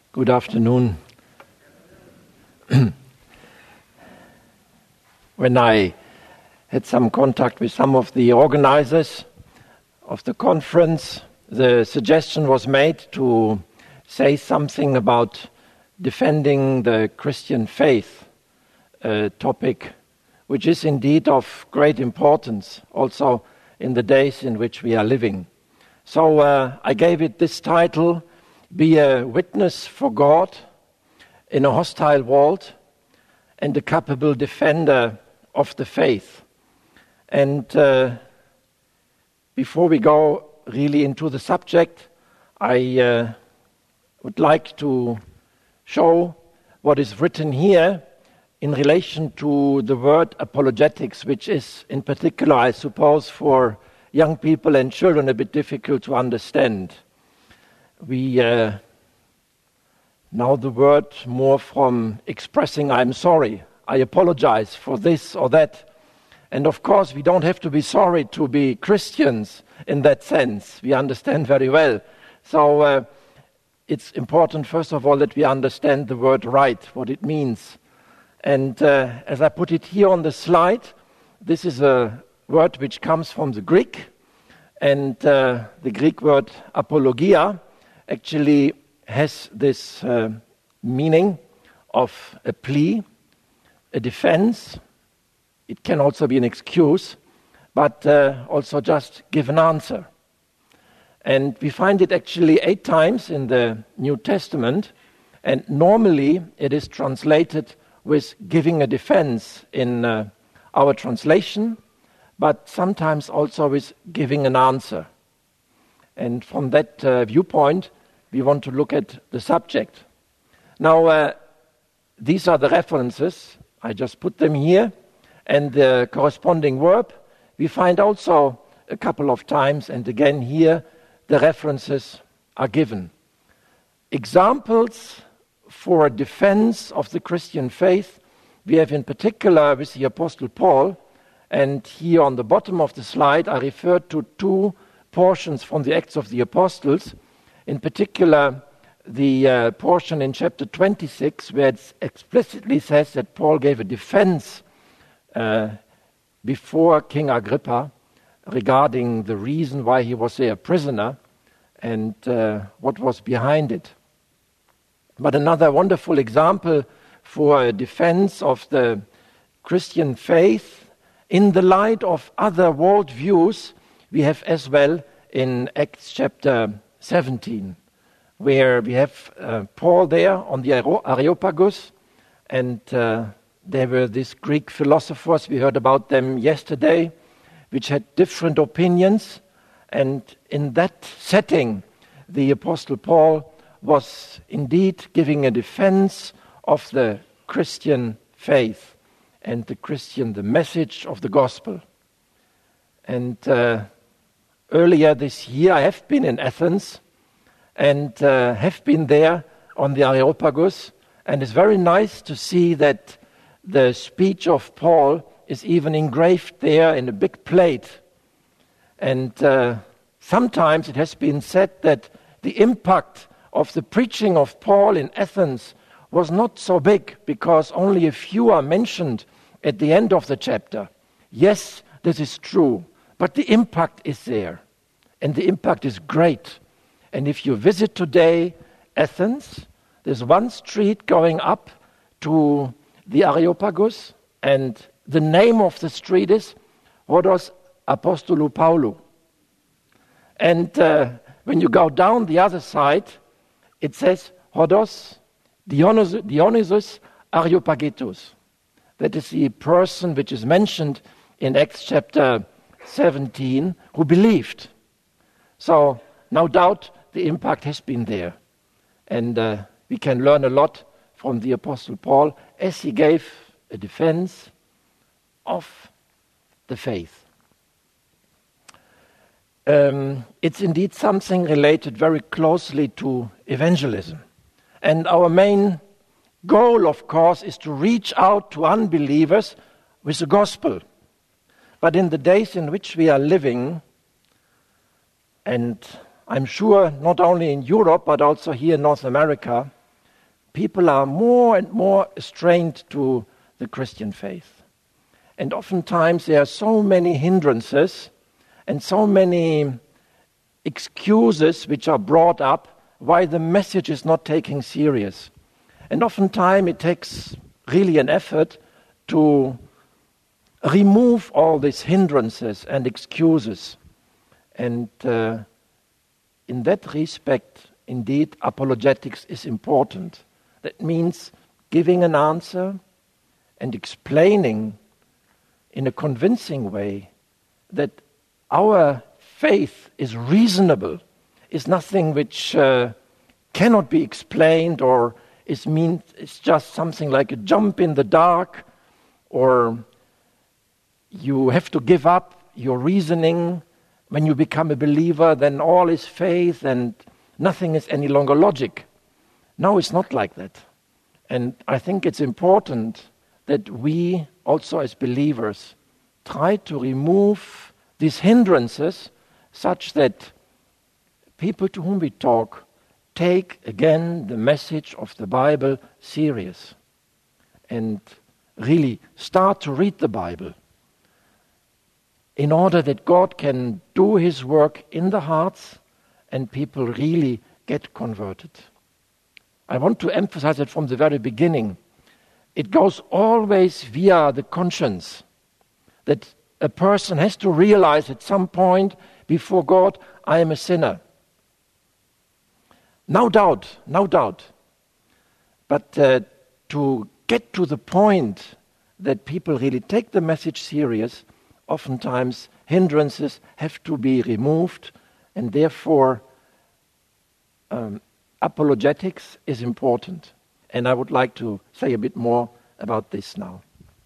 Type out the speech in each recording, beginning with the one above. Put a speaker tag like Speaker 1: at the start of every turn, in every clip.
Speaker 1: Good afternoon. When I had some contact with some of the organizers of the conference, the suggestion was made to say something about defending the Christian faith, a topic which is indeed of great importance also in the days in which we are living. So I gave it this title, Be a Witness for God in a Hostile World and a Capable Defender of the Faith. And before we go really into the subject, I would like to show what is written here in relation to the word apologetics, which is in particular, I suppose, for young people and children a bit difficult to understand. We know the word more from expressing I'm sorry, I apologize for this or that. And of course, we don't have to be sorry to be Christians in that sense. We understand very well. So it's important, first of all, that we understand the word right, what it means. And as I put it here on the slide, this is a word which comes from the Greek. And the Greek word apologia actually has this meaning of a plea, a defense. It can also be an excuse, but also just give an answer. And we find it actually 8 times in the New Testament, and normally it is translated with giving a defense in our translation, but sometimes also with giving an answer. And from that viewpoint, we want to look at the subject. Now, these are the references. I just put them here. And the corresponding verb, we find also a couple of times. And again, here, the references are given. Examples for a defense of the Christian faith, we have in particular with the Apostle Paul. And here on the bottom of the slide, I referred to 2 portions from the Acts of the Apostles. In particular, the portion in chapter 26, where it explicitly says that Paul gave a defense before King Agrippa regarding the reason why he was there a prisoner and what was behind it. But another wonderful example for a defense of the Christian faith in the light of other worldviews, we have as well in Acts chapter 17, where we have Paul there on the Areopagus, and there were these Greek philosophers, we heard about them yesterday, which had different opinions, and in that setting, the Apostle Paul was indeed giving a defense of the Christian faith and the message of the gospel. And earlier this year, I have been in Athens and have been there on the Areopagus. And it's very nice to see that the speech of Paul is even engraved there in a big plate. And sometimes it has been said that the impact of the preaching of Paul in Athens was not so big because only a few are mentioned at the end of the chapter. Yes, this is true, but the impact is there. And the impact is great. And if you visit today Athens, there's one street going up to the Areopagus, and the name of the street is Rhodos Apostolou Paulou. And when you go down the other side, it says Rhodos Dionysius Areopagitus. That is the person which is mentioned in Acts chapter 17 who believed. So, no doubt, the impact has been there. And we can learn a lot from the Apostle Paul as he gave a defense of the faith. It's indeed something related very closely to evangelism. And our main goal, of course, is to reach out to unbelievers with the gospel. But in the days in which we are living, and I'm sure not only in Europe, but also here in North America, people are more and more estranged to the Christian faith. And oftentimes there are so many hindrances and so many excuses which are brought up why the message is not taken serious. And oftentimes it takes really an effort to remove all these hindrances and excuses. And in that respect, indeed, apologetics is important. That means giving an answer and explaining in a convincing way that our faith is reasonable, is nothing which cannot be explained or it's just something like a jump in the dark, or you have to give up your reasoning. When you become a believer, then all is faith and nothing is any longer logic. No, it's not like that. And I think it's important that we also as believers try to remove these hindrances such that people to whom we talk take again the message of the Bible serious and really start to read the Bible in order that God can do His work in the hearts and people really get converted. I want to emphasize it from the very beginning. It goes always via the conscience, that a person has to realize at some point before God, I am a sinner. No doubt. But to get to the point that people really take the message serious, oftentimes hindrances have to be removed, and therefore apologetics is important. And I would like to say a bit more about this now.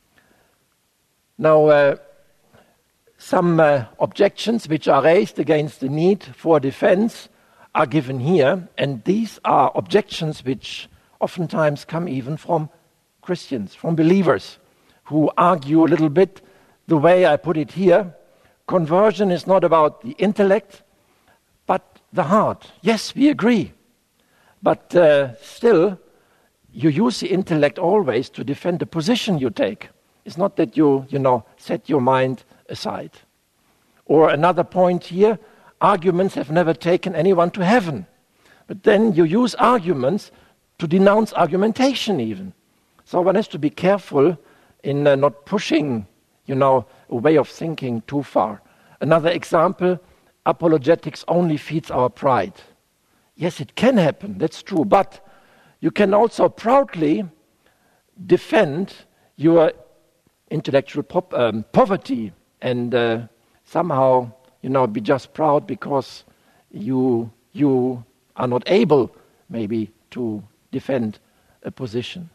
Speaker 1: Now, some objections which are raised against the need for defense are given here, and these are objections which oftentimes come even from Christians, from believers, who argue a little bit the way I put it here. Conversion is not about the intellect, but the heart. Yes, we agree. But still, you use the intellect always to defend the position you take. It's not that you set your mind aside. Or another point here, arguments have never taken anyone to heaven. But then you use arguments to denounce argumentation even. So one has to be careful in not pushing, a way of thinking too far. Another example, apologetics only feeds our pride. Yes, it can happen, that's true, but you can also proudly defend your intellectual poverty and somehow, be just proud because you are not able maybe to defend a position.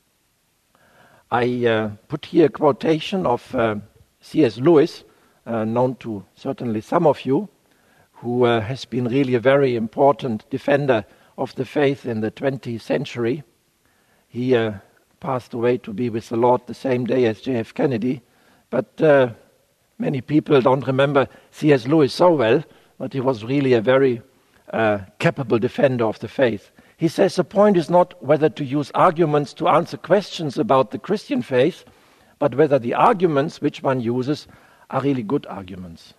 Speaker 1: I put here a quotation of C.S. Lewis, known to certainly some of you, who has been really a very important defender of the faith in the 20th century. He passed away to be with the Lord the same day as J.F. Kennedy, but many people don't remember C.S. Lewis so well, but he was really a very capable defender of the faith. He says the point is not whether to use arguments to answer questions about the Christian faith, but whether the arguments which one uses are really good arguments.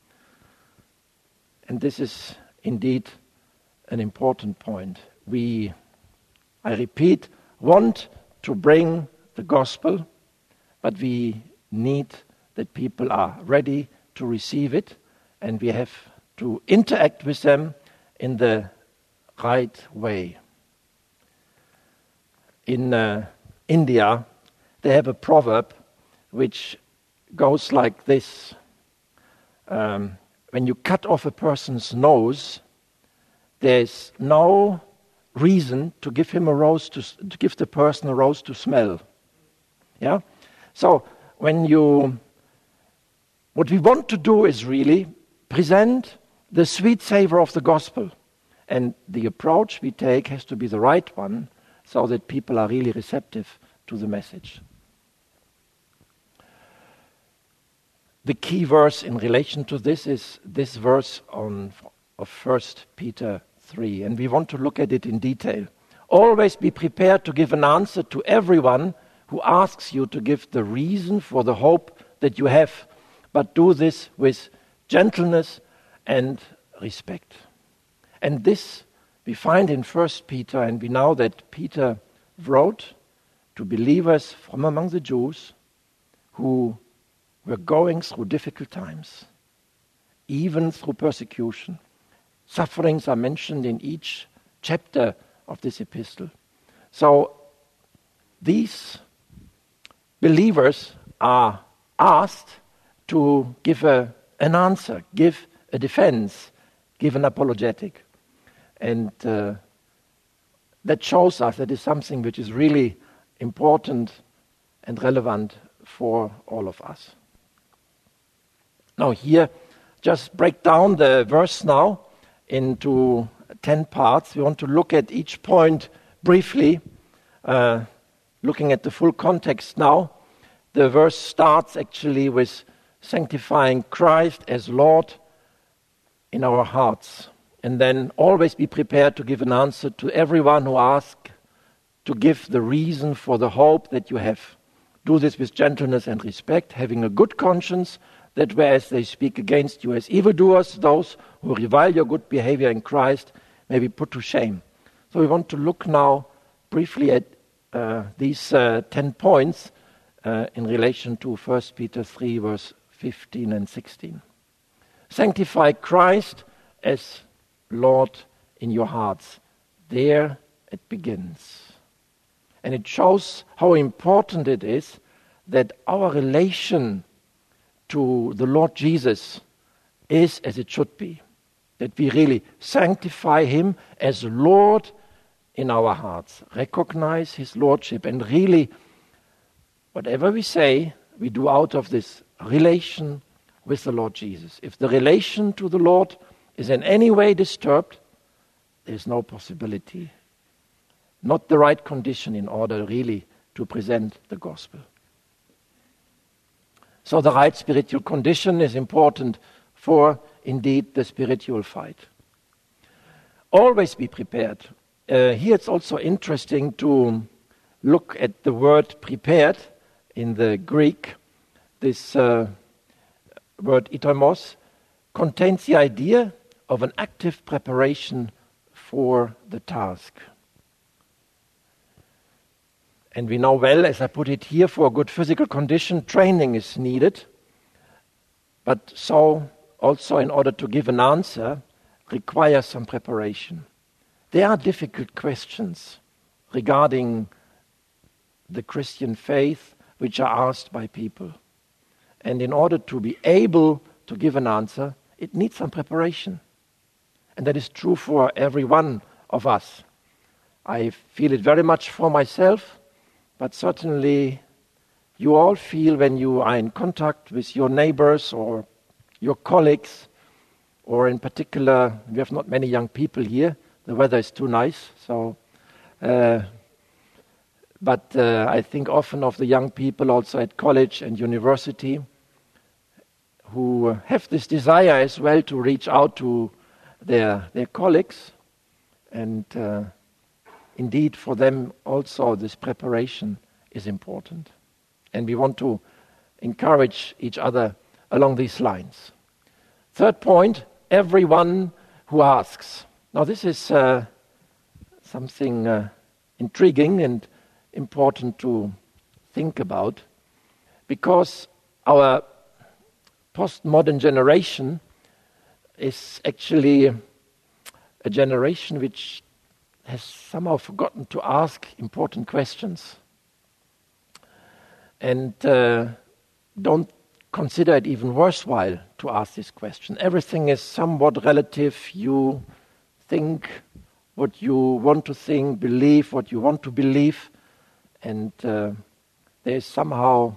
Speaker 1: And this is indeed an important point. We, I repeat, want to bring the gospel, but we need that people are ready to receive it, and we have to interact with them in the right way. In India, they have a proverb which goes like this. When you cut off a person's nose, there's no reason to give him to give the person a rose to smell. Yeah? So what we want to do is really present the sweet savor of the gospel. And the approach we take has to be the right one so that people are really receptive to the message. The key verse in relation to this is this verse of 1 Peter 3, and we want to look at it in detail. Always be prepared to give an answer to everyone who asks you to give the reason for the hope that you have, but do this with gentleness and respect. And this we find in 1 Peter, and we know that Peter wrote to believers from among the Jews who were going through difficult times, even through persecution. Sufferings are mentioned in each chapter of this epistle. So these believers are asked to give an answer, give a defense, give an apologetic. And that shows us that is something which is really important and relevant for all of us. Now here, just break down the verse now into 10 parts. We want to look at each point briefly, looking at the full context now. The verse starts actually with sanctifying Christ as Lord in our hearts. And then always be prepared to give an answer to everyone who asks, to give the reason for the hope that you have. Do this with gentleness and respect, having a good conscience, that whereas they speak against you as evildoers, those who revile your good behavior in Christ may be put to shame. So we want to look now briefly at these 10 points in relation to 1 Peter 3, verse 15 and 16. Sanctify Christ as Lord in your hearts. There it begins. And it shows how important it is that our relation to the Lord Jesus is as it should be. That we really sanctify Him as Lord in our hearts. Recognize His Lordship, and really, whatever we say, we do out of this relation with the Lord Jesus. If the relation to the Lord is in any way disturbed, there is no possibility, not the right condition in order really to present the gospel. So the right spiritual condition is important for, indeed, the spiritual fight. Always be prepared. Here it's also interesting to look at the word prepared in the Greek. This word itomos contains the idea of an active preparation for the task. And we know well, as I put it here, for a good physical condition, training is needed. But so also in order to give an answer, requires some preparation. There are difficult questions regarding the Christian faith which are asked by people. And in order to be able to give an answer, it needs some preparation. And that is true for every one of us. I feel it very much for myself, but certainly you all feel when you are in contact with your neighbors or your colleagues, or in particular, we have not many young people here. The weather is too nice, so. But I think often of the young people also at college and university who have this desire as well to reach out to their colleagues, and indeed for them also this preparation is important. And we want to encourage each other along these lines. Third point, everyone who asks. Now this is something intriguing and important to think about, because our postmodern generation is actually a generation which has somehow forgotten to ask important questions, and don't consider it even worthwhile to ask this question. Everything is somewhat relative. You think what you want to think, believe what you want to believe, and there is somehow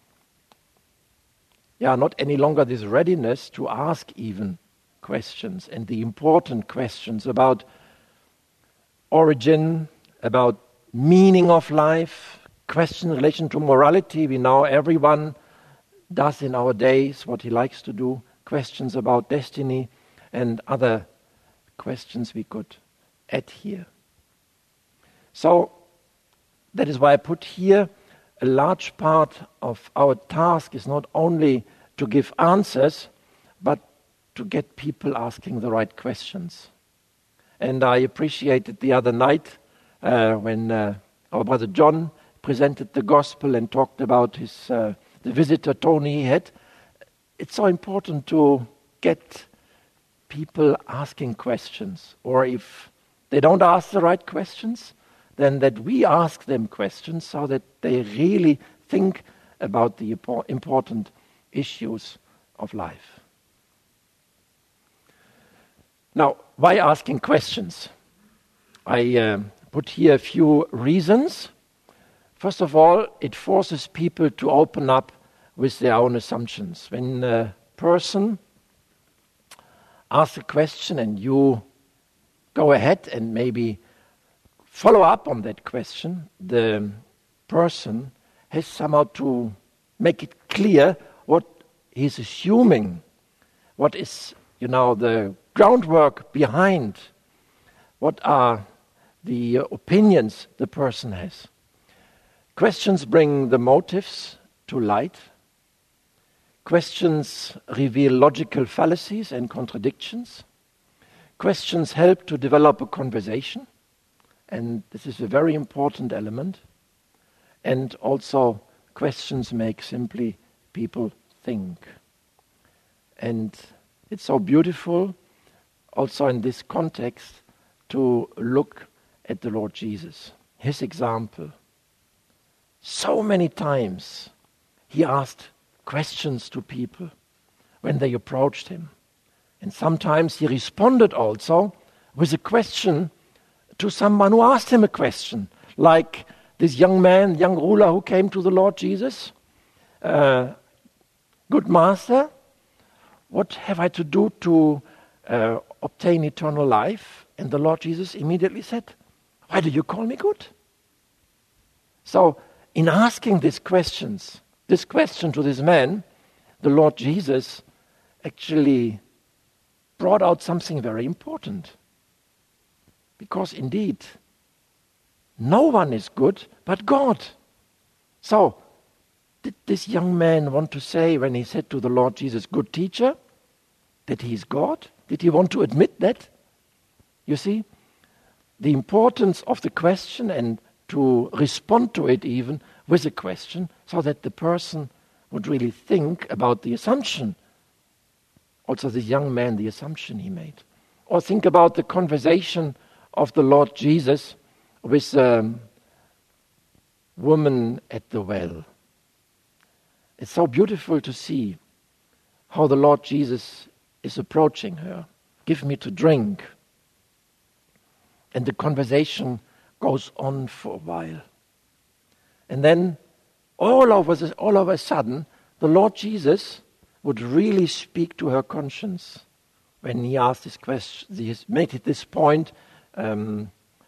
Speaker 1: not any longer this readiness to ask even questions, and the important questions about origin, about meaning of life, questions in relation to morality. We know everyone does in our days what he likes to do, questions about destiny, and other questions we could add here. So that is why I put here a large part of our task is not only to give answers, but to get people asking the right questions. And I appreciated the other night when our brother John presented the gospel and talked about the visitor Tony he had. It's so important to get people asking questions, or if they don't ask the right questions, then that we ask them questions so that they really think about the important issues of life. Now, why asking questions? I put here a few reasons. First of all, it forces people to open up with their own assumptions. When a person asks a question and you go ahead and maybe follow up on that question, the person has somehow to make it clear what he's assuming, what is, the groundwork behind, what are the opinions the person has. Questions bring the motives to light. Questions reveal logical fallacies and contradictions. Questions help to develop a conversation, and this is a very important element. And also, questions make simply people think. And it's so beautiful, also in this context, to look at the Lord Jesus, his example. So many times he asked questions to people when they approached him. And sometimes he responded also with a question to someone who asked him a question, like this young ruler who came to the Lord Jesus. Good master, what have I to do to obtain eternal life? And the Lord Jesus immediately said, why do you call me good? So in asking this question to this man, the Lord Jesus actually brought out something very important. Because indeed, no one is good but God. So, did this young man want to say, when he said to the Lord Jesus, good teacher, that he is God? Did he want to admit that? You see, the importance of the question and to respond to it even with a question so that the person would really think about the assumption. Also the young man, the assumption he made. Or think about the conversation of the Lord Jesus with a woman at the well. It's so beautiful to see how the Lord Jesus is approaching her. Give me to drink. And the conversation goes on for a while. And then all of a sudden, the Lord Jesus would really speak to her conscience when he asked this question. He made it this point, go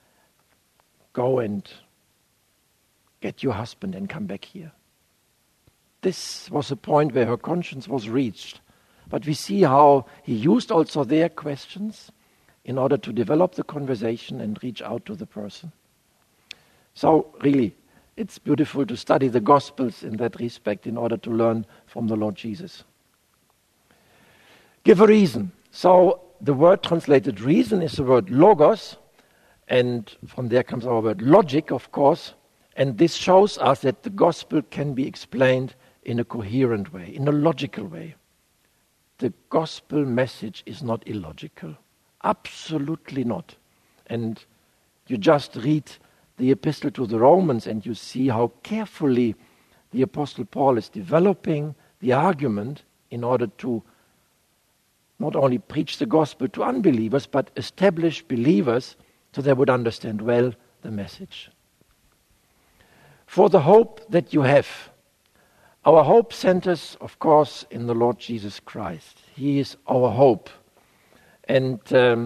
Speaker 1: and get your husband and come back here. This was a point where her conscience was reached. But we see how he used also their questions in order to develop the conversation and reach out to the person. So really, it's beautiful to study the Gospels in that respect in order to learn from the Lord Jesus. Give a reason. So the word translated reason is the word logos, and from there comes our word logic, of course. And this shows us that the Gospel can be explained in a coherent way, in a logical way. The Gospel message is not illogical. Absolutely not. And you just read the epistle to the Romans and you see how carefully the Apostle Paul is developing the argument in order to not only preach the gospel to unbelievers, but establish believers so they would understand well the message. For the hope that you have. Our hope centers, of course, in the Lord Jesus Christ. He is our hope. And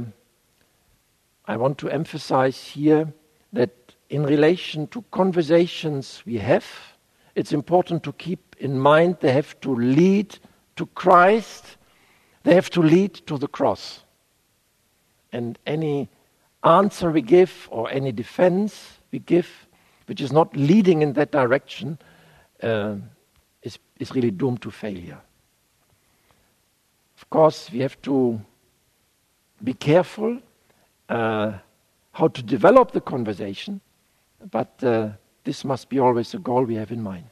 Speaker 1: I want to emphasize here that in relation to conversations we have, it's important to keep in mind they have to lead to Christ, they have to lead to the cross. And any answer we give or any defense we give, which is not leading in that direction, is really doomed to failure. Of course, we have to be careful how to develop the conversation, but this must be always the goal we have in mind.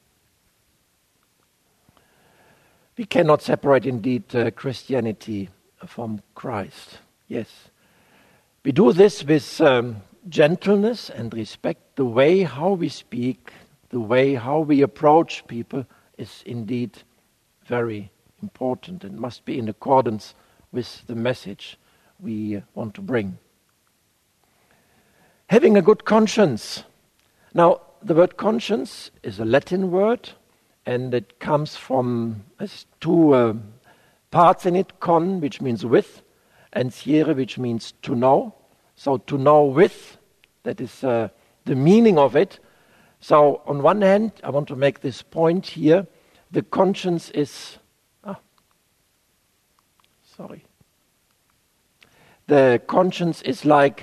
Speaker 1: We cannot separate indeed Christianity from Christ. Yes. We do this with gentleness and respect. The way how we speak, the way how we approach people is indeed very important and must be in accordance with the message we want to bring. Having a good conscience. Now, the word conscience is a Latin word, and it comes from two parts in it, con, which means with, and sciere, which means to know. So to know with, that is the meaning of it. So on one hand, I want to make this point here, the conscience is, the conscience is like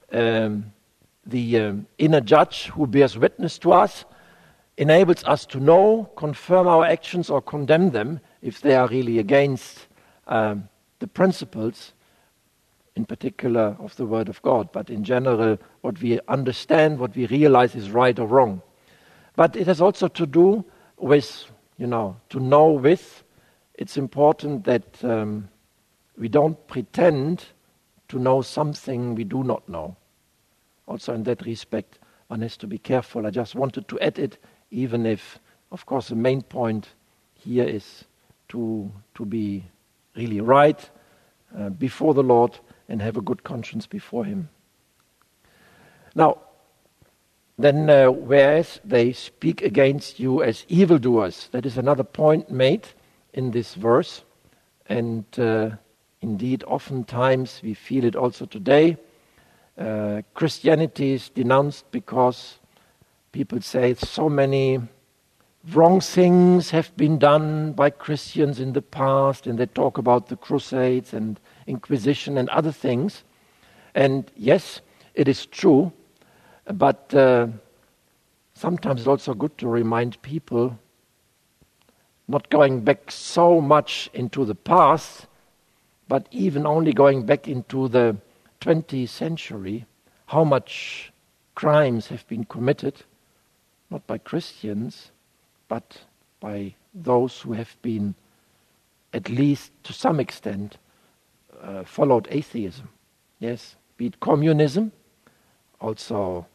Speaker 1: the inner judge who bears witness to us, enables us to know, confirm our actions or condemn them if they are really against the principles, in particular of the Word of God, but in general what we understand, what we realize is right or wrong. But it has also to do with, to know with, it's important that we don't pretend to know something we do not know. Also in that respect, one has to be careful. I just wanted to add it, even if, of course, the main point here is to be really right before the Lord and have a good conscience before Him. Now, then whereas they speak against you as evildoers, that is another point made in this verse. And indeed, oftentimes we feel it also today. Christianity is denounced because people say so many wrong things have been done by Christians in the past, and they talk about the Crusades and Inquisition and other things. And yes, it is true, but sometimes it's also good to remind people, not going back so much into the past, but even only going back into the 20th century, how much crimes have been committed, not by Christians, but by those who have been, at least to some extent, followed atheism. Yes, be it communism, also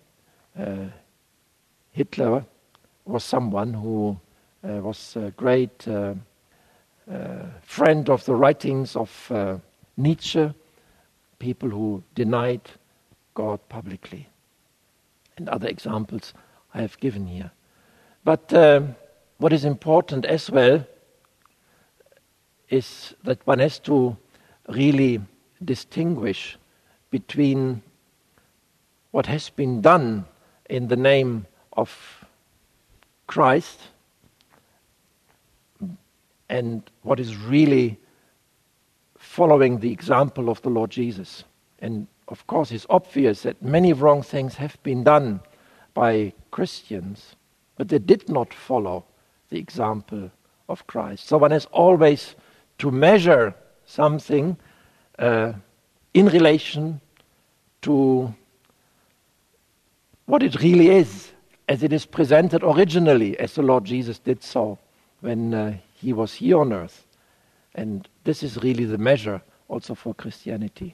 Speaker 1: Hitler was someone who was a great friend of the writings of Nietzsche, people who denied God publicly, and other examples I have given here. But what is important as well is that one has to really distinguish between what has been done in the name of Christ and what is really following the example of the Lord Jesus. And of course it's obvious that many wrong things have been done by Christians, but they did not follow the example of Christ. So one has always to measure something in relation to what it really is, as it is presented originally, as the Lord Jesus did so when He was here on earth. And this is really the measure also for Christianity.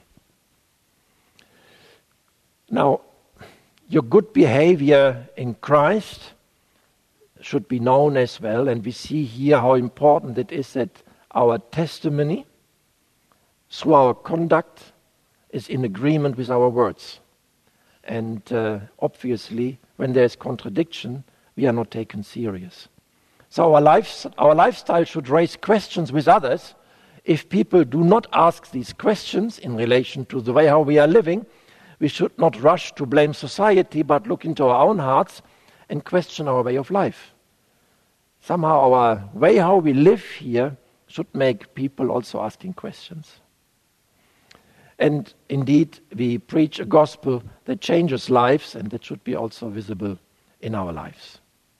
Speaker 1: Now, your good behavior in Christ should be known as well, and we see here how important it is that our testimony, through our conduct, is in agreement with our words. And obviously, when there's contradiction, we are not taken serious. So our lifestyle should raise questions with others. If people do not ask these questions in relation to the way how we are living, we should not rush to blame society, but look into our own hearts and question our way of life. Somehow our way how we live here should make people also asking questions. And indeed, we preach a gospel that changes lives, and that should be also visible in our lives.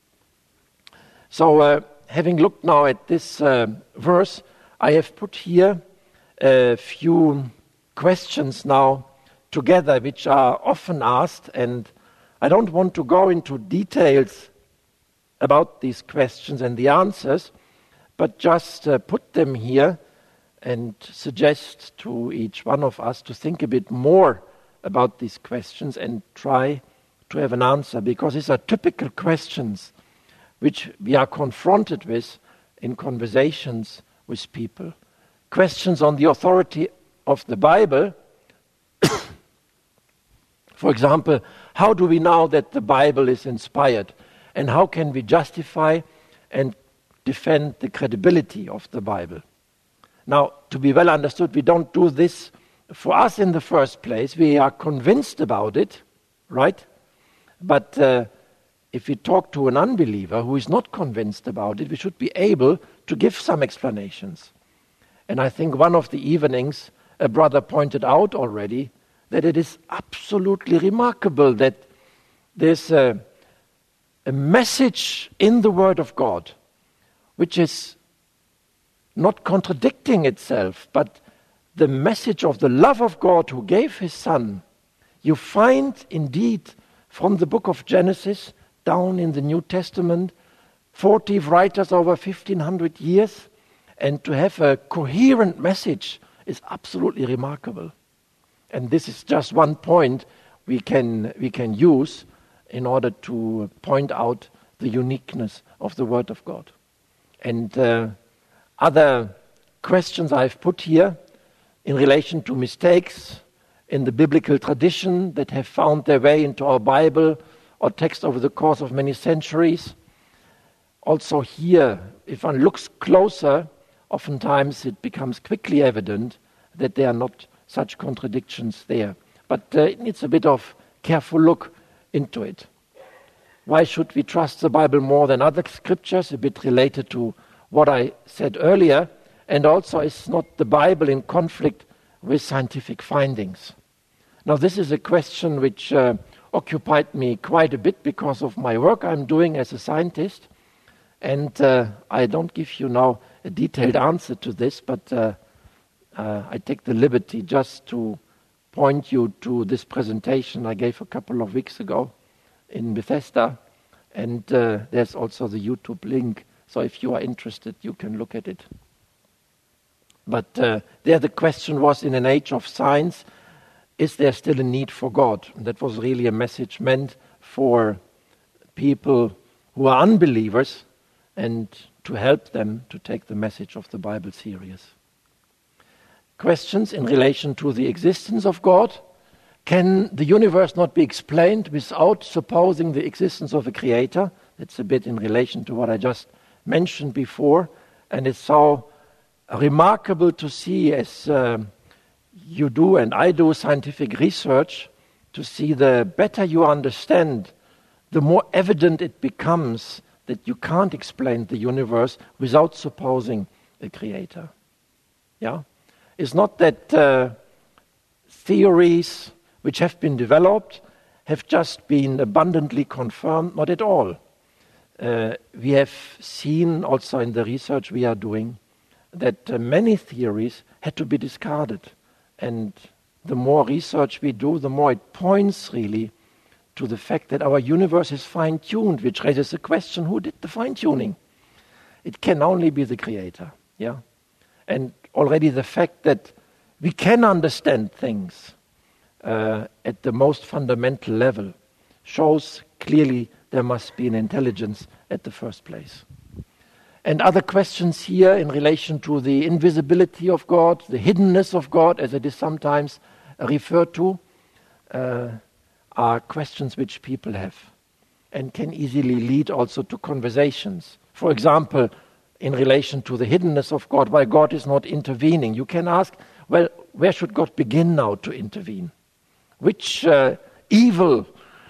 Speaker 1: So, having looked now at this verse, I have put here a few questions now together, which are often asked, and I don't want to go into details about these questions and the answers, but just put them here and suggest to each one of us to think a bit more about these questions and try to have an answer, because these are typical questions which we are confronted with in conversations with people. Questions on the authority of the Bible. For example, how do we know that the Bible is inspired? And how can we justify and defend the credibility of the Bible? Now, to be well understood, we don't do this for us in the first place. We are convinced about it, right? But if we talk to an unbeliever who is not convinced about it, we should be able to give some explanations. And I think one of the evenings, a brother pointed out already that it is absolutely remarkable that there's a message in the Word of God which is not contradicting itself, but the message of the love of God who gave His Son. You find indeed from the book of Genesis down in the New Testament 40 writers over 1500 years, and to have a coherent message is absolutely remarkable. And this is just one point we can use in order to point out the uniqueness of the Word of God. And other questions I've put here in relation to mistakes in the biblical tradition that have found their way into our Bible or text over the course of many centuries. Also here, if one looks closer, oftentimes it becomes quickly evident that there are not such contradictions there. But it needs a bit of careful look into it. Why should we trust the Bible more than other scriptures? A bit related to what I said earlier. And also, is not the Bible in conflict with scientific findings? Now, this is a question which occupied me quite a bit because of my work I'm doing as a scientist. And I don't give you now a detailed answer to this, but I take the liberty just to point you to this presentation I gave a couple of weeks ago in Bethesda. And there's also the YouTube link. So if you are interested, you can look at it. But there the question was, in an age of science, is there still a need for God? And that was really a message meant for people who are unbelievers and to help them to take the message of the Bible serious. Questions in relation to the existence of God. Can the universe not be explained without supposing the existence of a creator? That's a bit in relation to what I just mentioned before. And it's so remarkable to see, as you do and I do scientific research, to see the better you understand, the more evident it becomes that you can't explain the universe without supposing a creator. Yeah? It's not that theories which have been developed have just been abundantly confirmed, not at all. We have seen also in the research we are doing that many theories had to be discarded. And the more research we do, the more it points really to the fact that our universe is fine-tuned, which raises the question, who did the fine-tuning? It can only be the Creator. Yeah, and already the fact that we can understand things at the most fundamental level shows clearly there must be an intelligence at the first place. And other questions here in relation to the invisibility of God, the hiddenness of God, as it is sometimes referred to, are questions which people have and can easily lead also to conversations. For example, in relation to the hiddenness of God, why God is not intervening. You can ask, well, where should God begin now to intervene? Which evil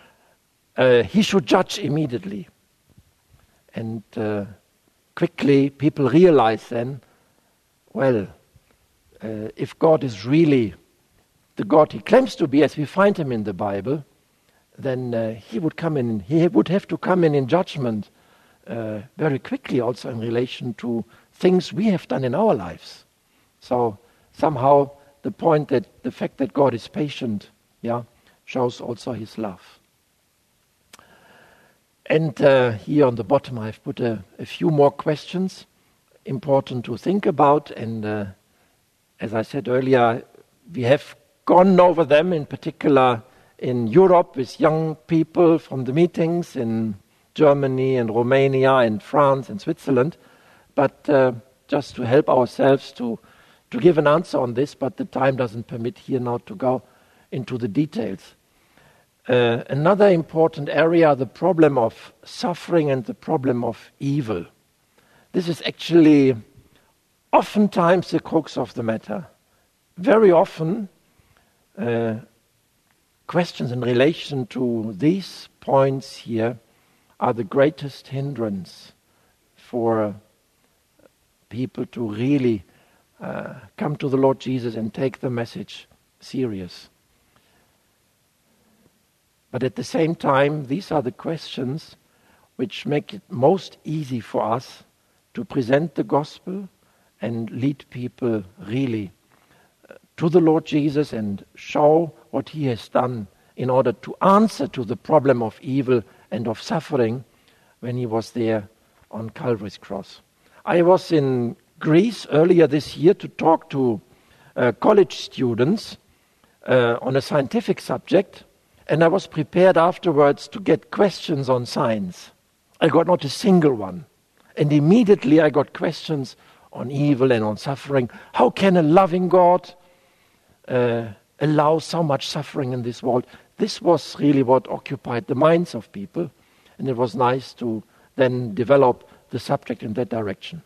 Speaker 1: he should judge immediately? And quickly people realize then, well, if God is really the God he claims to be, as we find him in the Bible, then he would have to come in judgment very quickly, also in relation to things we have done in our lives. So somehow the fact that God is patient, shows also his love. And here on the bottom I've put a few more questions important to think about, and as I said earlier, we have gone over them, in particular in Europe with young people from the meetings in Germany and Romania and France and Switzerland, but just to help ourselves to give an answer on this, but the time doesn't permit here now to go into the details. Another important area, the problem of suffering and the problem of evil. This is actually oftentimes the crux of the matter. Very often, questions in relation to these points here are the greatest hindrance for people to really come to the Lord Jesus and take the message serious. But at the same time, these are the questions which make it most easy for us to present the gospel and lead people really to the Lord Jesus and show what he has done in order to answer to the problem of evil and of suffering when he was there on Calvary's cross. I was in Greece earlier this year to talk to college students on a scientific subject, and I was prepared afterwards to get questions on science. I got not a single one. And immediately I got questions on evil and on suffering. How can a loving God allow so much suffering in this world? This was really what occupied the minds of people, and it was nice to then develop the subject in that direction.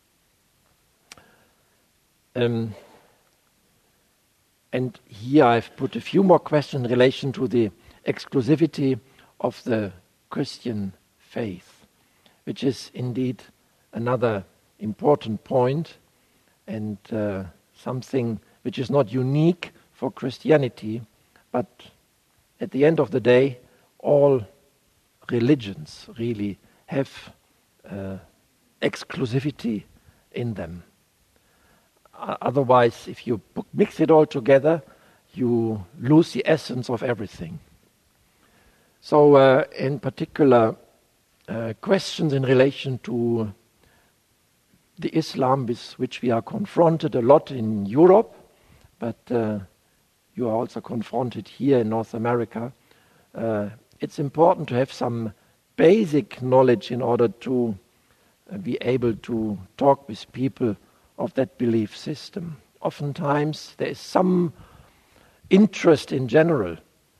Speaker 1: And here I've put a few more questions in relation to the exclusivity of the Christian faith, which is indeed another important point and something which is not unique for Christianity, but at the end of the day, all religions really have exclusivity in them. Otherwise, if you mix it all together, you lose the essence of everything. So, in particular, questions in relation to the Islam with which we are confronted a lot in Europe, but you are also confronted here in North America. It's important to have some basic knowledge in order to be able to talk with people of that belief system. Oftentimes there is some interest in general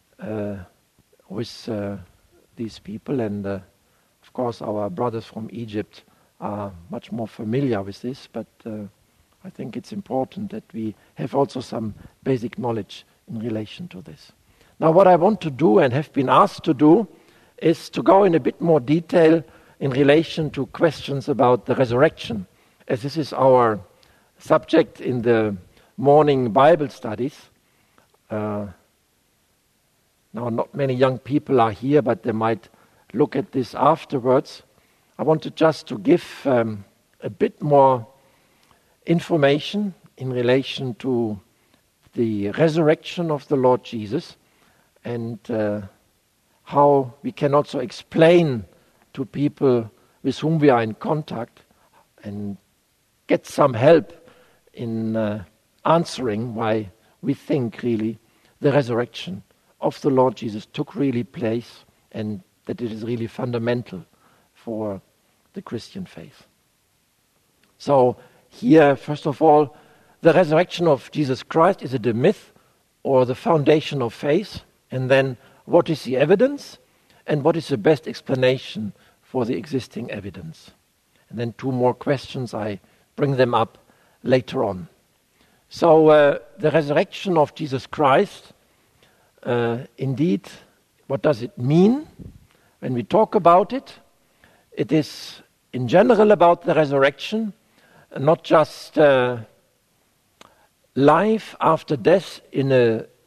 Speaker 1: with these people, and of course our brothers from Egypt are much more familiar with this, but I think it's important that we have also some basic knowledge in relation to this. Now what I want to do and have been asked to do is to go in a bit more detail in relation to questions about the resurrection, as this is our subject in the morning Bible studies. Now, not many young people are here, but they might look at this afterwards. I wanted just to give a bit more information in relation to the resurrection of the Lord Jesus and how we can also explain to people with whom we are in contact and get some help in answering why we think really the resurrection of the Lord Jesus took really place and that it is really fundamental for the Christian faith. So here, first of all, the resurrection of Jesus Christ, is it a myth or the foundation of faith? And then what is the evidence and what is the best explanation for the existing evidence? And then two more questions, I bring them up later on. So the resurrection of Jesus Christ, indeed, what does it mean? When we talk about it, it is in general about the resurrection, not just life after death in a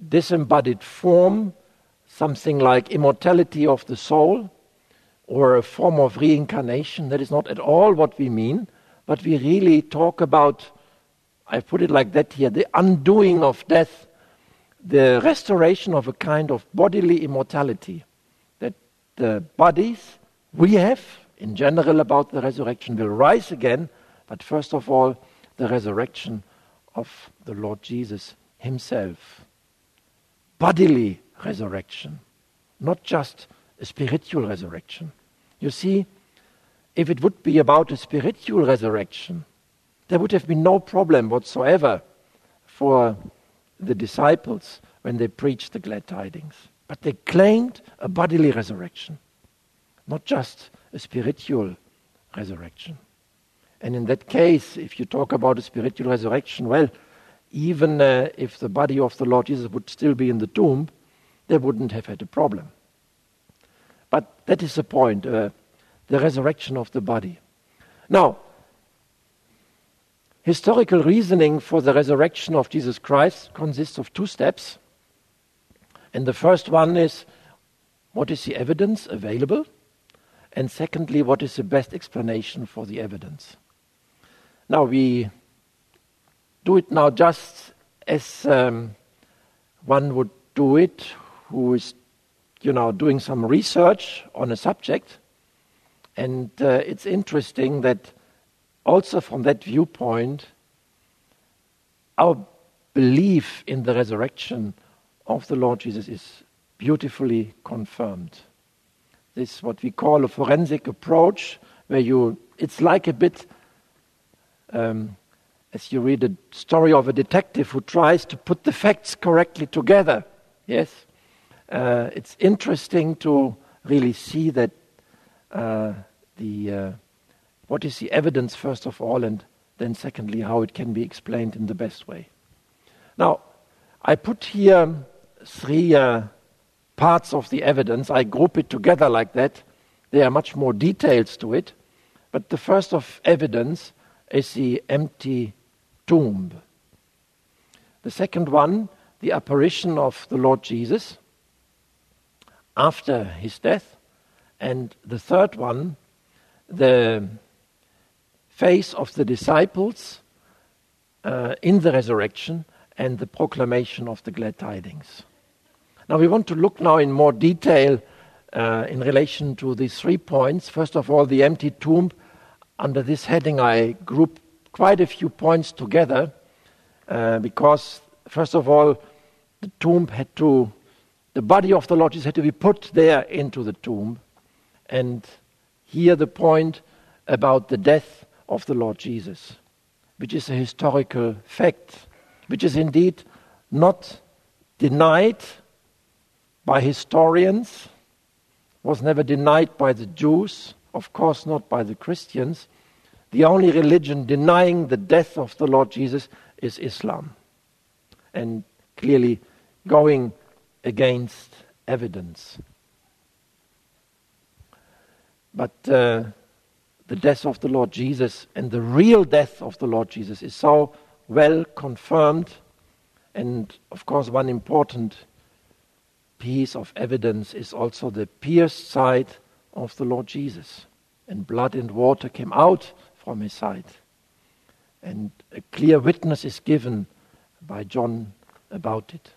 Speaker 1: disembodied form, something like immortality of the soul, or a form of reincarnation. That is not at all what we mean, but we really talk about, I put it like that here, the undoing of death, the restoration of a kind of bodily immortality, that the bodies we have, in general about the resurrection, will rise again, but first of all, the resurrection of the Lord Jesus himself. Bodily resurrection, not just a spiritual resurrection. You see, if it would be about a spiritual resurrection, there would have been no problem whatsoever for the disciples when they preached the glad tidings. But they claimed a bodily resurrection, not just a spiritual resurrection. And in that case, if you talk about a spiritual resurrection, well, even if the body of the Lord Jesus would still be in the tomb, they wouldn't have had a problem. But that is the point, the resurrection of the body. Now, historical reasoning for the resurrection of Jesus Christ consists of two steps. And the first one is, what is the evidence available? And secondly, what is the best explanation for the evidence? Now, we do it now just as one would do it who is, doing some research on a subject. And it's interesting that also from that viewpoint, our belief in the resurrection of the Lord Jesus is beautifully confirmed. This is what we call a forensic approach, where it's like a bit, as you read a story of a detective who tries to put the facts correctly together. Yes, it's interesting to really see that what is the evidence first of all, and then secondly how it can be explained in the best way. Now, I put here three parts of the evidence. I group it together like that. There are much more details to it. But the first of evidence is the empty tomb. The second one, the apparition of the Lord Jesus after his death. And the third one, the face of the disciples in the resurrection and the proclamation of the glad tidings. Now we want to look now in more detail in relation to these 3 points. First of all, the empty tomb. Under this heading I grouped quite a few points together because first of all, the body of the Lord Jesus had to be put there into the tomb. And here the point about the death of the Lord Jesus, which is a historical fact, which is indeed not denied by historians, was never denied by the Jews, of course not by the Christians. The only religion denying the death of the Lord Jesus is Islam, and clearly going against evidence. But the death of the Lord Jesus and the real death of the Lord Jesus is so well confirmed, and of course one important piece of evidence is also the pierced side of the Lord Jesus, and blood and water came out from his side, and a clear witness is given by John about it.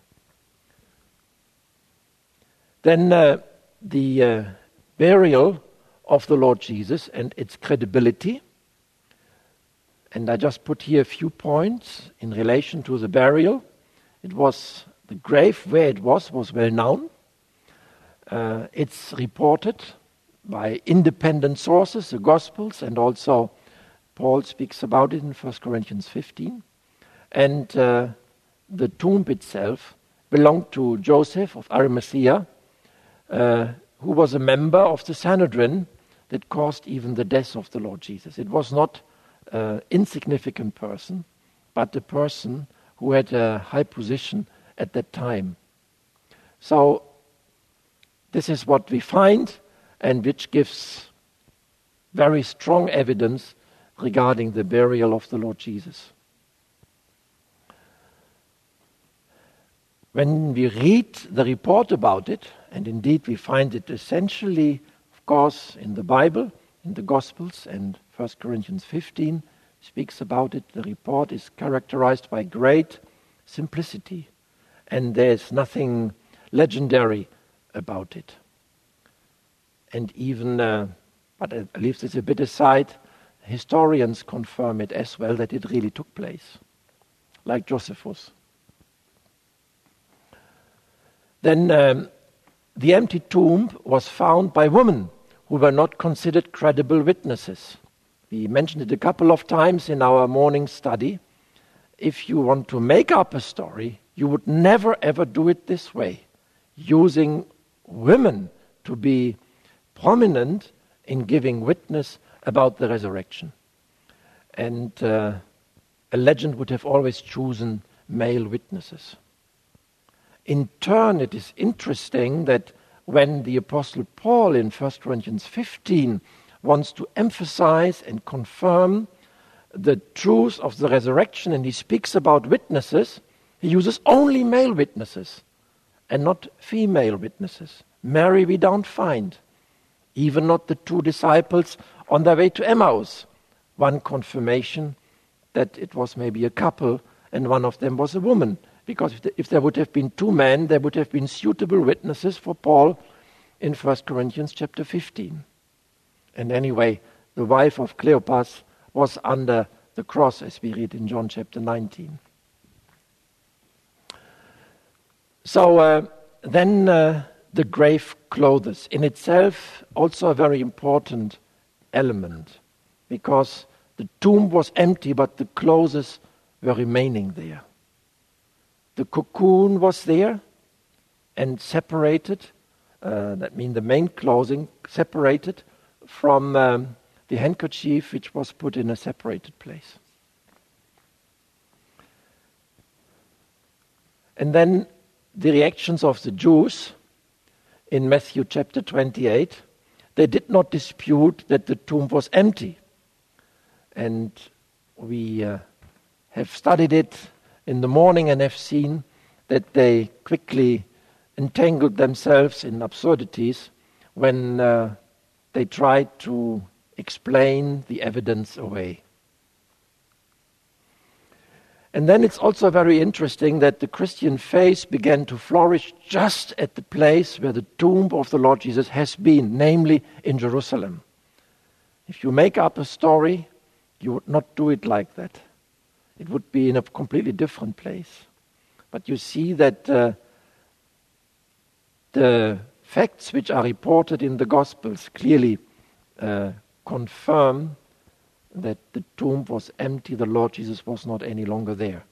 Speaker 1: Then the burial of the Lord Jesus and its credibility. And I just put here a few points in relation to the burial. It was the grave where it was well known. It's reported by independent sources, the Gospels, and also Paul speaks about it in 1 Corinthians 15. And the tomb itself belonged to Joseph of Arimathea, who was a member of the Sanhedrin that caused even the death of the Lord Jesus. It was not an insignificant person, but a person who had a high position at that time. So this is what we find, and which gives very strong evidence regarding the burial of the Lord Jesus. when we read the report about it, and indeed we find it essentially, of course, in the Bible, in the Gospels, and 1 Corinthians 15 speaks about it, the report is characterized by great simplicity, and there's nothing legendary about it. And even, but I leave this a bit aside, historians confirm it as well that it really took place, like Josephus. Then the empty tomb was found by women who were not considered credible witnesses. We mentioned it a couple of times in our morning study. If you want to make up a story, you would never ever do it this way, using women to be prominent in giving witness about the resurrection. And a legend would have always chosen male witnesses. In turn, it is interesting that when the Apostle Paul in 1 Corinthians 15 wants to emphasize and confirm the truth of the resurrection, and he speaks about witnesses, he uses only male witnesses and not female witnesses. Mary we don't find, even not the two disciples on their way to Emmaus. One confirmation that it was maybe a couple and one of them was a woman. Because if there would have been two men, there would have been suitable witnesses for Paul in 1 Corinthians chapter 15. And anyway, the wife of Cleopas was under the cross, as we read in John chapter 19. So then the grave clothes, in itself also a very important element, because the tomb was empty, but the clothes were remaining there. The cocoon was there and separated, that means the main clothing separated from the handkerchief, which was put in a separated place. And then the reactions of the Jews in Matthew chapter 28, they did not dispute that the tomb was empty. And we have studied it in the morning and have seen that they quickly entangled themselves in absurdities when they tried to explain the evidence away. And then it's also very interesting that the Christian faith began to flourish just at the place where the tomb of the Lord Jesus has been, namely in Jerusalem. If you make up a story, you would not do it like that. It would be in a completely different place. But you see that the facts which are reported in the Gospels clearly confirm that the tomb was empty, the Lord Jesus was not any longer there.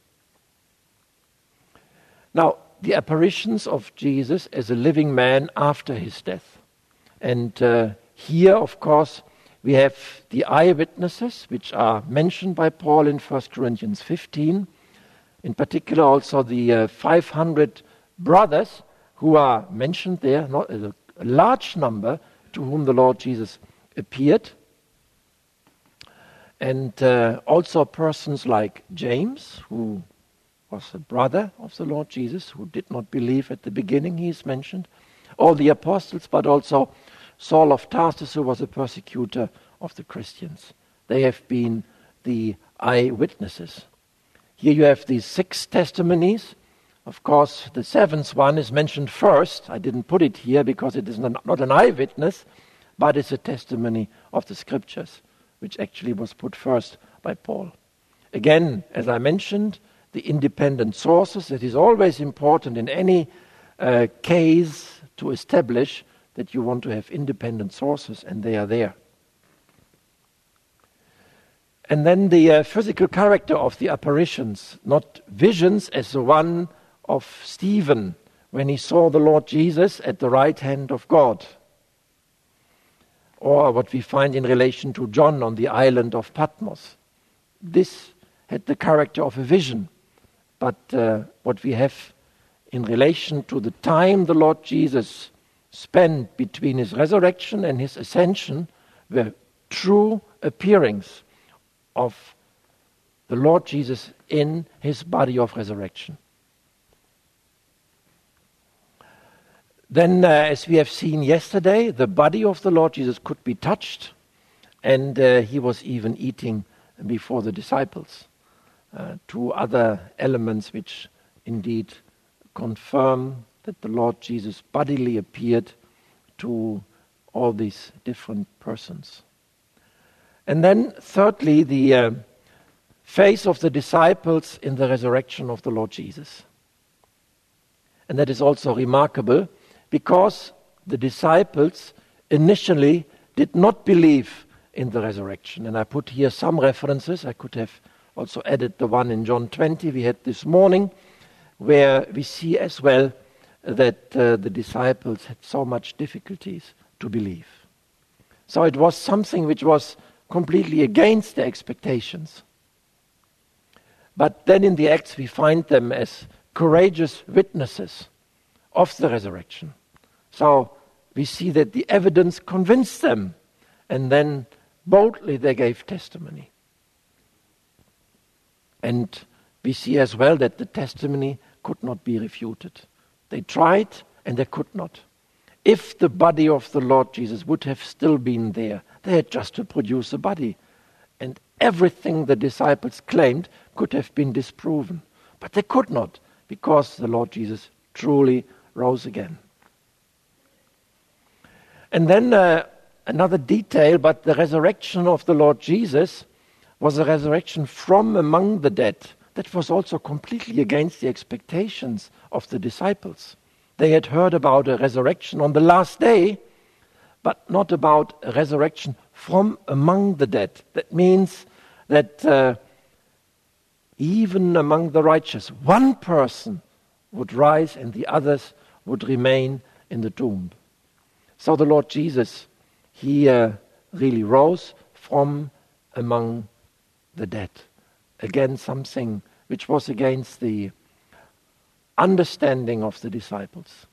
Speaker 1: Now, the apparitions of Jesus as a living man after his death. And here, of course, we have the eyewitnesses, which are mentioned by Paul in 1 Corinthians 15. In particular, also the 500 brothers who are mentioned there, not a large number to whom the Lord Jesus appeared. And also persons like James, who was a brother of the Lord Jesus, who did not believe at the beginning, he is mentioned. All the apostles, but also Saul of Tarsus, who was a persecutor of the Christians. They have been the eyewitnesses. Here you have these 6 testimonies. Of course, the 7th one is mentioned first. I didn't put it here because it is not an eyewitness, but it's a testimony of the Scriptures, which actually was put first by Paul. Again, as I mentioned, the independent sources. It is always important in any case to establish that you want to have independent sources, and they are there. And then the physical character of the apparitions, not visions as the one of Stephen when he saw the Lord Jesus at the right hand of God, or what we find in relation to John on the island of Patmos. This had the character of a vision, but what we have in relation to the time the Lord Jesus spent between his resurrection and his ascension were true appearings of the Lord Jesus in his body of resurrection. Then, as we have seen yesterday, the body of the Lord Jesus could be touched, and he was even eating before the disciples. Two other elements which indeed confirm that the Lord Jesus bodily appeared to all these different persons. And then thirdly, the face of the disciples in the resurrection of the Lord Jesus. And that is also remarkable because the disciples initially did not believe in the resurrection. And I put here some references. I could have also added the one in John 20 we had this morning, where we see as well that the disciples had so much difficulties to believe. So it was something which was completely against their expectations. But then in the Acts we find them as courageous witnesses of the resurrection. So we see that the evidence convinced them, and then boldly they gave testimony. And we see as well that the testimony could not be refuted. They tried and they could not. If the body of the Lord Jesus would have still been there, they had just to produce a body. And everything the disciples claimed could have been disproven. But they could not, because the Lord Jesus truly rose again. And then another detail, but the resurrection of the Lord Jesus was a resurrection from among the dead. That was also completely against the expectations of the disciples. They had heard about a resurrection on the last day, but not about a resurrection from among the dead. That means that even among the righteous, one person would rise and the others would remain in the tomb. So the Lord Jesus, he really rose from among the dead. Again, something which was against the understanding of the disciples.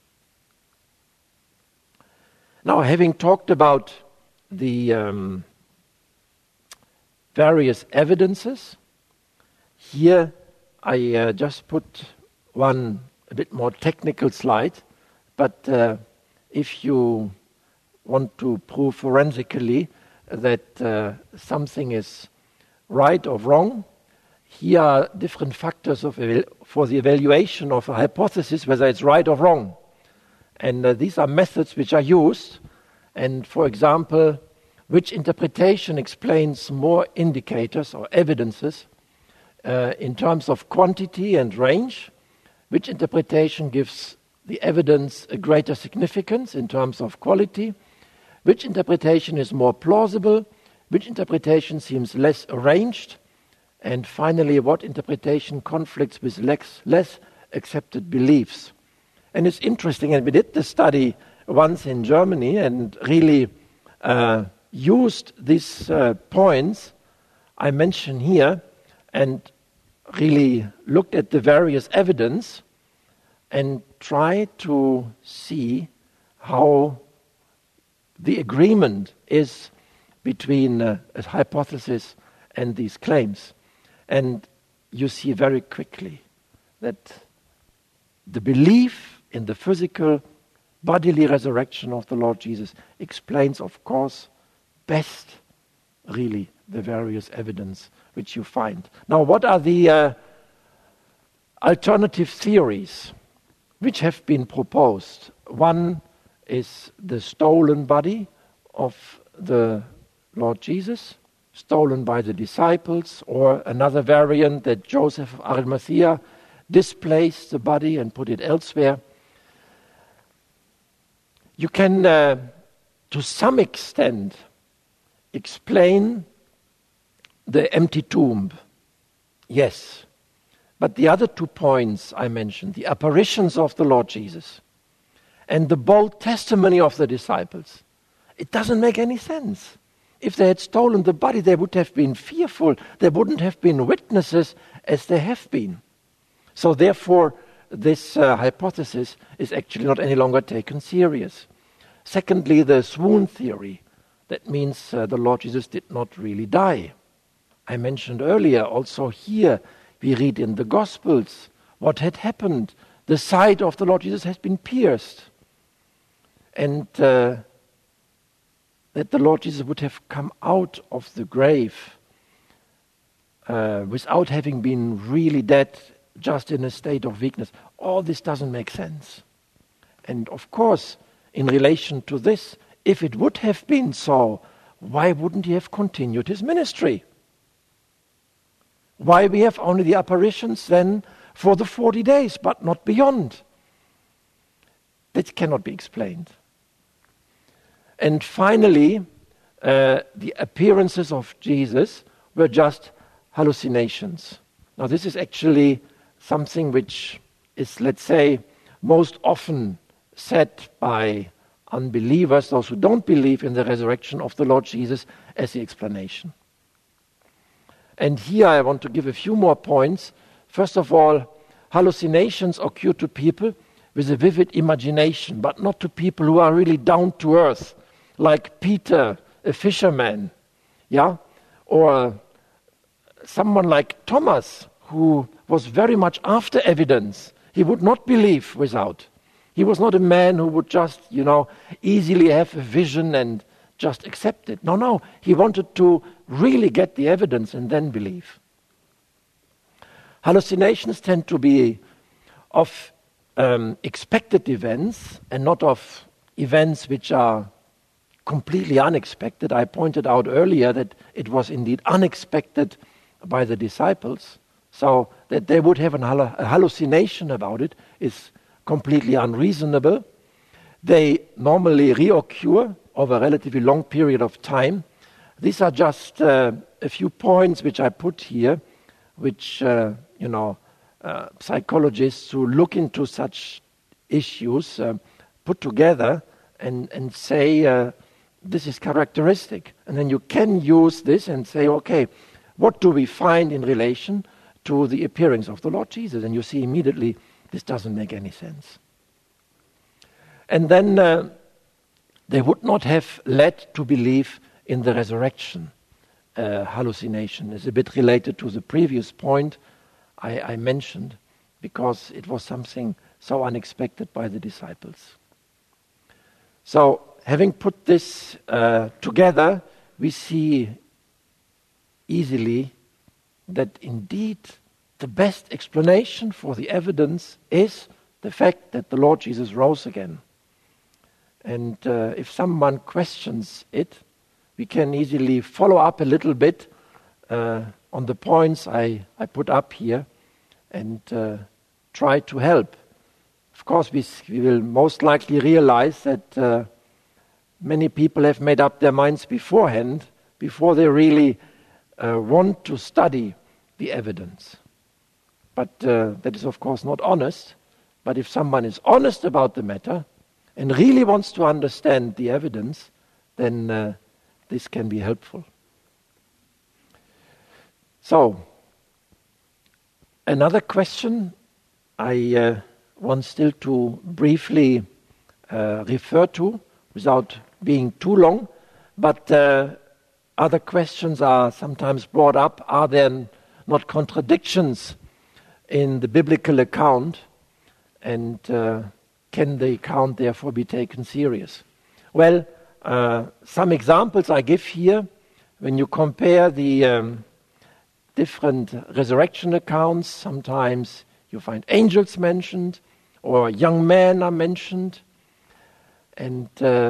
Speaker 1: Now, having talked about the various evidences, here I just put one a bit more technical slide, but if you want to prove forensically that something is right or wrong, here are different factors for the evaluation of a hypothesis, whether it's right or wrong. And these are methods which are used. And for example, which interpretation explains more indicators or evidences in terms of quantity and range? Which interpretation gives the evidence a greater significance in terms of quality? Which interpretation is more plausible? Which interpretation seems less arranged? And finally, what interpretation conflicts with less accepted beliefs? And it's interesting, and we did the study once in Germany and really used these points I mention here and really looked at the various evidence and tried to see how the agreement is between a hypothesis and these claims. And you see very quickly that the belief in the physical bodily resurrection of the Lord Jesus explains, of course, best really the various evidence which you find. Now, what are the alternative theories which have been proposed? One is the stolen body of the Lord Jesus, stolen by the disciples, or another variant that Joseph of Arimathea displaced the body and put it elsewhere. You can, to some extent, explain the empty tomb. Yes. But the other 2 points I mentioned, the apparitions of the Lord Jesus and the bold testimony of the disciples, it doesn't make any sense. If they had stolen the body, they would have been fearful. They wouldn't have been witnesses as they have been. So therefore, this hypothesis is actually not any longer taken serious. Secondly, the swoon theory. That means the Lord Jesus did not really die. I mentioned earlier, also here, we read in the Gospels what had happened. The side of the Lord Jesus has been pierced. and that the Lord Jesus would have come out of the grave without having been really dead, just in a state of weakness. All this doesn't make sense. And of course, in relation to this, if it would have been so, why wouldn't he have continued his ministry? Why we have only the apparitions then for the 40 days, but not beyond? That cannot be explained. And finally, the appearances of Jesus were just hallucinations. Now this is actually something which is, let's say, most often said by unbelievers, those who don't believe in the resurrection of the Lord Jesus, as the explanation. And here I want to give a few more points. First of all, hallucinations occur to people with a vivid imagination, but not to people who are really down to earth, like Peter, a fisherman, or someone like Thomas, who was very much after evidence. He would not believe without. He was not a man who would just, easily have a vision and just accept it. No, he wanted to really get the evidence and then believe. Hallucinations tend to be of expected events and not of events which are completely unexpected. I pointed out earlier that it was indeed unexpected by the disciples. So that they would have a hallucination about it is completely unreasonable. They normally reoccur over a relatively long period of time. These are just a few points which I put here, which, psychologists who look into such issues put together and say this is characteristic. And then you can use this and say, okay, what do we find in relation to the appearance of the Lord Jesus? And you see immediately this doesn't make any sense. And then they would not have led to believe in the resurrection. Hallucination is a bit related to the previous point I mentioned, because it was something so unexpected by the disciples. So having put this together, we see easily that indeed the best explanation for the evidence is the fact that the Lord Jesus rose again. And if someone questions it, we can easily follow up a little bit on the points I put up here and try to help. Of course, we will most likely realize that many people have made up their minds beforehand, before they really want to study the evidence. But that is, of course, not honest. But if someone is honest about the matter and really wants to understand the evidence, then this can be helpful. So, another question I want still to briefly refer to, without being too long, but other questions are sometimes brought up. Are there not contradictions in the biblical account, and can the account therefore be taken serious? Well, some examples I give here. When you compare the different resurrection accounts, sometimes you find angels mentioned, or young men are mentioned, and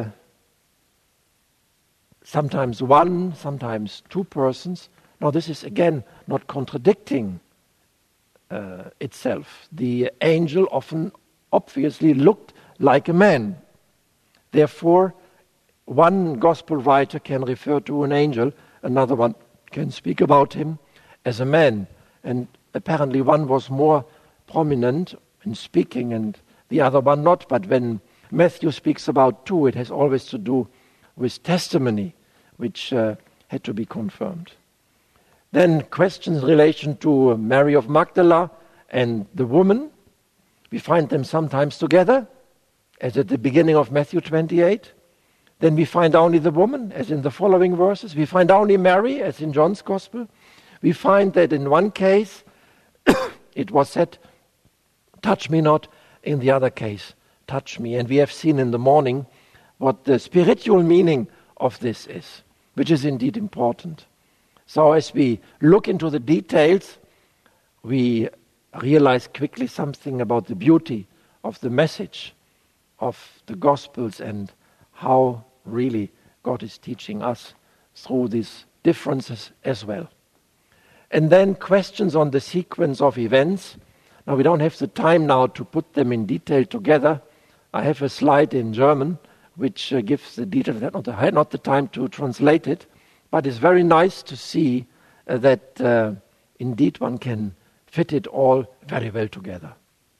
Speaker 1: sometimes one, sometimes two persons. Now this is again not contradicting itself. The angel often obviously looked like a man. Therefore, one gospel writer can refer to an angel, another one can speak about him as a man. And apparently one was more prominent in speaking and the other one not. But when Matthew speaks about two, it has always to do with testimony, which had to be confirmed. Then questions in relation to Mary of Magdala and the woman. We find them sometimes together, as at the beginning of Matthew 28. Then we find only the woman, as in the following verses. We find only Mary, as in John's Gospel. We find that in one case it was said, "Touch me not," in the other case, "Touch me." And we have seen in the morning what the spiritual meaning of this is, which is indeed important. So as we look into the details, we realize quickly something about the beauty of the message of the Gospels and how really God is teaching us through these differences as well. And then questions on the sequence of events. Now we don't have the time now to put them in detail together. I have a slide in German which gives the details. I had not the time to translate it, but it's very nice to see that indeed one can fit it all very well together.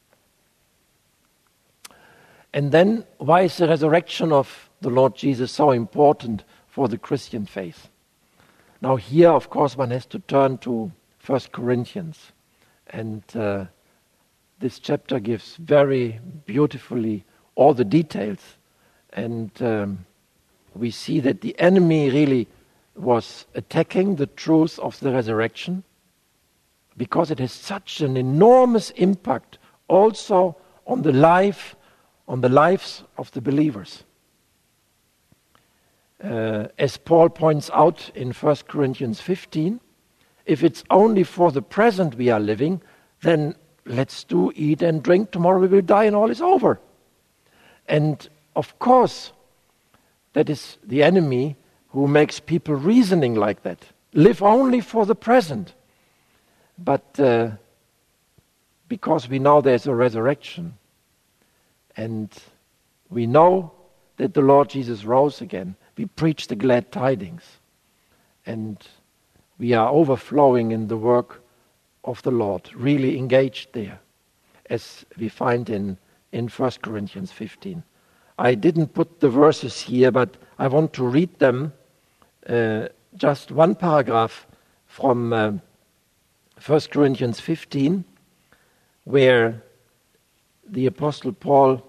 Speaker 1: And then, why is the resurrection of the Lord Jesus so important for the Christian faith? Now here, of course, one has to turn to 1 Corinthians. And this chapter gives very beautifully all the details. And we see that the enemy really was attacking the truth of the resurrection because it has such an enormous impact also on the lives of the believers. As Paul points out in 1 Corinthians 15, if it's only for the present we are living, then let's do, eat and drink, tomorrow we will die and all is over. And of course, that is the enemy who makes people reasoning like that. Live only for the present. But because we know there's a resurrection, and we know that the Lord Jesus rose again, we preach the glad tidings. And we are overflowing in the work of the Lord, really engaged there, as we find in 1 Corinthians 15. I didn't put the verses here, but I want to read them, just one paragraph from 1 Corinthians 15, where the Apostle Paul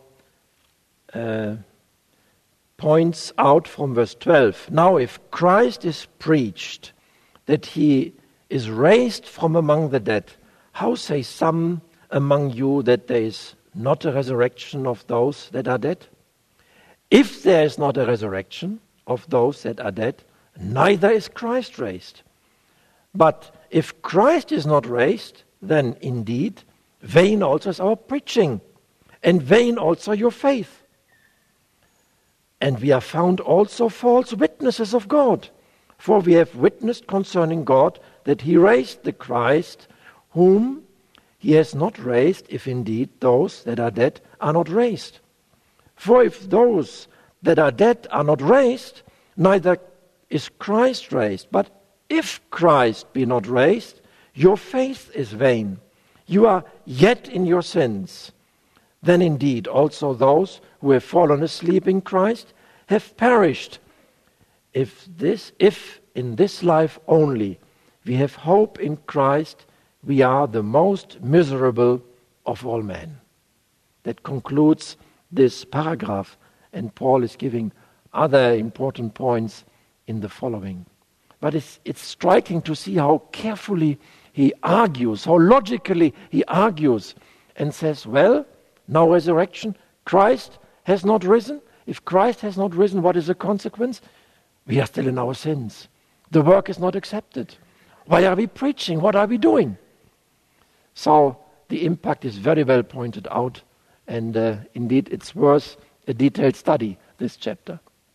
Speaker 1: points out from verse 12. Now, if Christ is preached that he is raised from among the dead, how say some among you that there is not a resurrection of those that are dead? If there is not a resurrection of those that are dead, neither is Christ raised. But if Christ is not raised, then indeed vain also is our preaching, and vain also your faith. And we are found also false witnesses of God, for we have witnessed concerning God that he raised the Christ, whom he has not raised, if indeed those that are dead are not raised. For if those that are dead are not raised, neither is Christ raised. But if Christ be not raised, your faith is vain. You are yet in your sins. Then indeed also those who have fallen asleep in Christ have perished. If in this life only we have hope in Christ, we are the most miserable of all men. That concludes this paragraph, and Paul is giving other important points in the following. But it's striking to see how carefully he argues, how logically he argues, and says, well, now resurrection, Christ has not risen. If Christ has not risen, what is the consequence? We are still in our sins. The work is not accepted. Why are we preaching? What are we doing? So the impact is very well pointed out, and indeed it's worth a detailed study, this chapter.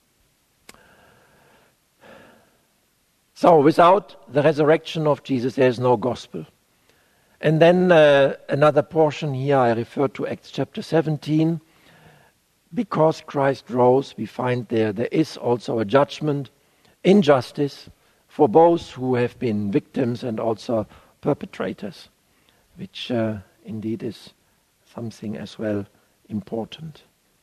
Speaker 1: So without the resurrection of Jesus, there is no gospel. And then another portion here, I refer to Acts chapter 17. Because Christ rose, we find there is also a judgment, injustice, for those who have been victims and also perpetrators, which indeed is something as well important.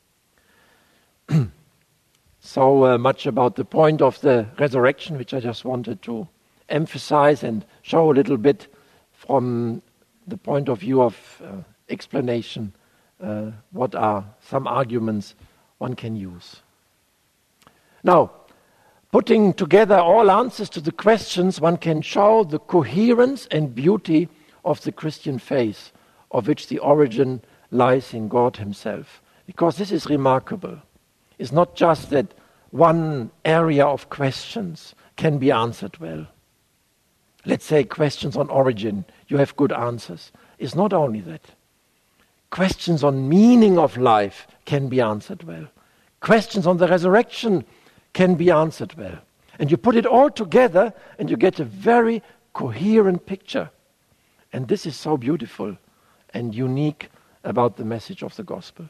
Speaker 1: So much about the point of the resurrection, which I just wanted to emphasize and show a little bit from the point of view of explanation. What are some arguments one can use? Now, putting together all answers to the questions, one can show the coherence and beauty of the Christian faith, of which the origin lies in God himself. Because this is remarkable. It's not just that one area of questions can be answered well. Let's say questions on origin, you have good answers. It's not only that. Questions on meaning of life can be answered well. Questions on the resurrection can be answered well. And you put it all together and you get a very coherent picture. And this is so beautiful and unique about the message of the gospel.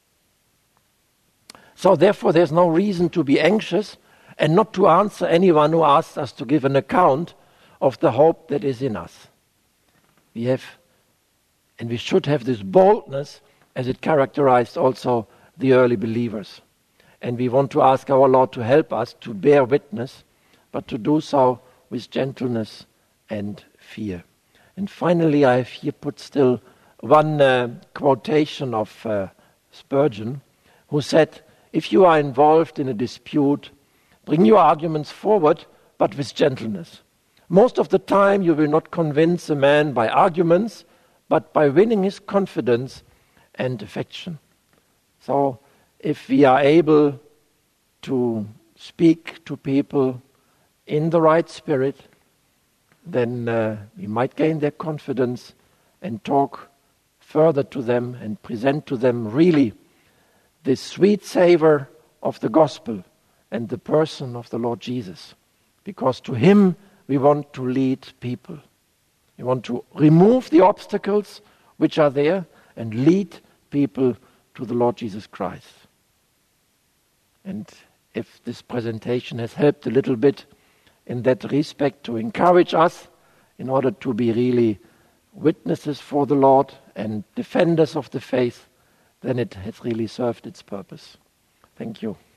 Speaker 1: So therefore there's no reason to be anxious and not to answer anyone who asks us to give an account of the hope that is in us. We have, and we should have, this boldness as it characterized also the early believers. And we want to ask our Lord to help us to bear witness, but to do so with gentleness and fear. And finally, I have here put still one quotation of Spurgeon, who said, "If you are involved in a dispute, bring your arguments forward, but with gentleness. Most of the time you will not convince a man by arguments, but by winning his confidence and affection." So if we are able to speak to people in the right spirit, then we might gain their confidence and talk further to them and present to them really the sweet savor of the gospel and the person of the Lord Jesus. Because to him we want to lead people. We want to remove the obstacles which are there and lead people to the Lord Jesus Christ. And if this presentation has helped a little bit in that respect to encourage us in order to be really witnesses for the Lord and defenders of the faith, then it has really served its purpose. Thank you.